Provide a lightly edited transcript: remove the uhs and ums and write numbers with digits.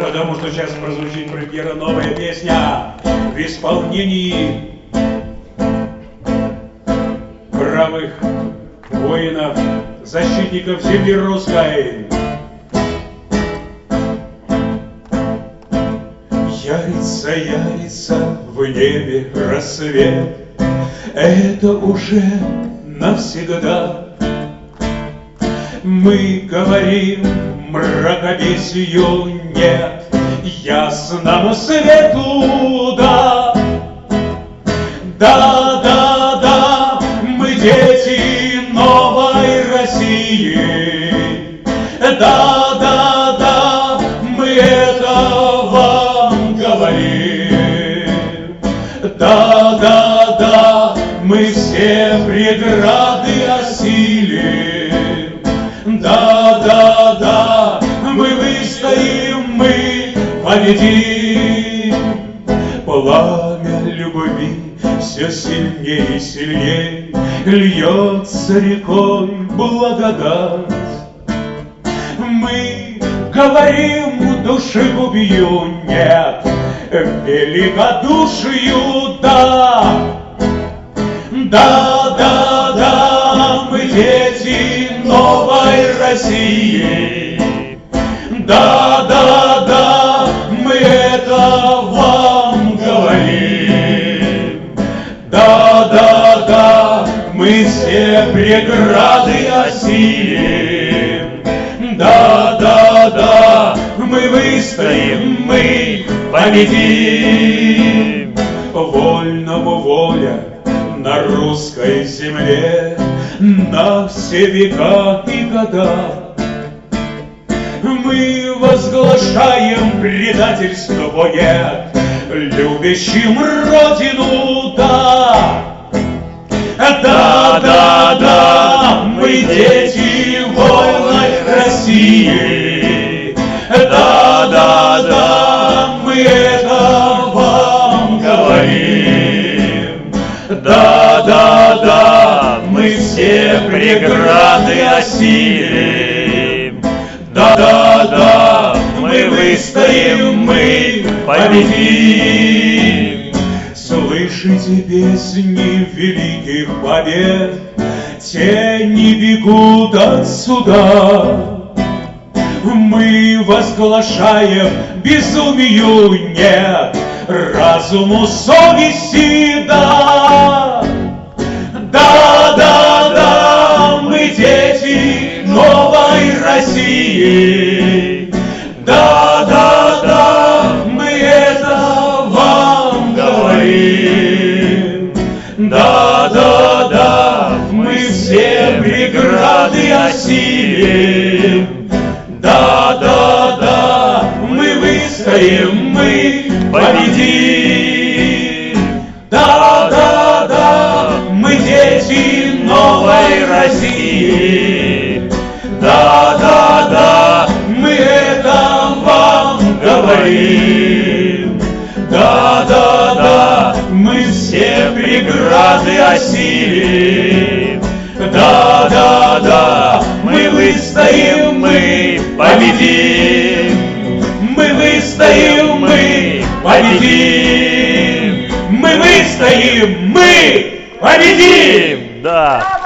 Потому что сейчас прозвучит премьера новая песня в исполнении бравых воинов, защитников земли русской. Ярится в небе рассвет, это уже навсегда. Мы говорим мракобесию нет, ясному свету да. Да, да, да, мы дети новой России. Да, да, да, мы это вам говорим. Да, да, да, мы все преграды осилим. Да, да, да, мы выстоим, мы победим. Пламя любви все сильнее и сильнее льется рекой благодать. Мы говорим душегубию нет, великодушию да. Да, да, да, мы дети новой России. Да, да, да, мы это вам говорим. Да, да, да, мы все преграды осилим. Да, да, да, мы выстоим, мы победим. Вольному воля на русской земле на все века и года. Мы возглашаем предательство нет, любящим родину да. Да, да, да, мы дети вольной России. Да, да, да, мы это вам говорим. Да, да, да, мы все преграды осилим. Да, да, да, мы выстоим, мы победим. Слышите песни великих побед, тени бегут отсюда. Мы возглашаем безумию нет, разуму совести да. Да, да, да, мы дети новой России. Да, да, да, мы это вам говорим. Да, да, да, мы все преграды осилим. Да, да, да, мы выстоим, мы победим. Да, да, да, мы дети новой России. Да, да, да, мы это вам говорим. Да, да, да, мы все преграды осилим. Да, да, да, мы выстоим, мы победим. Мы выстоим, мы победим. Мы выстоим, мы победим. Да.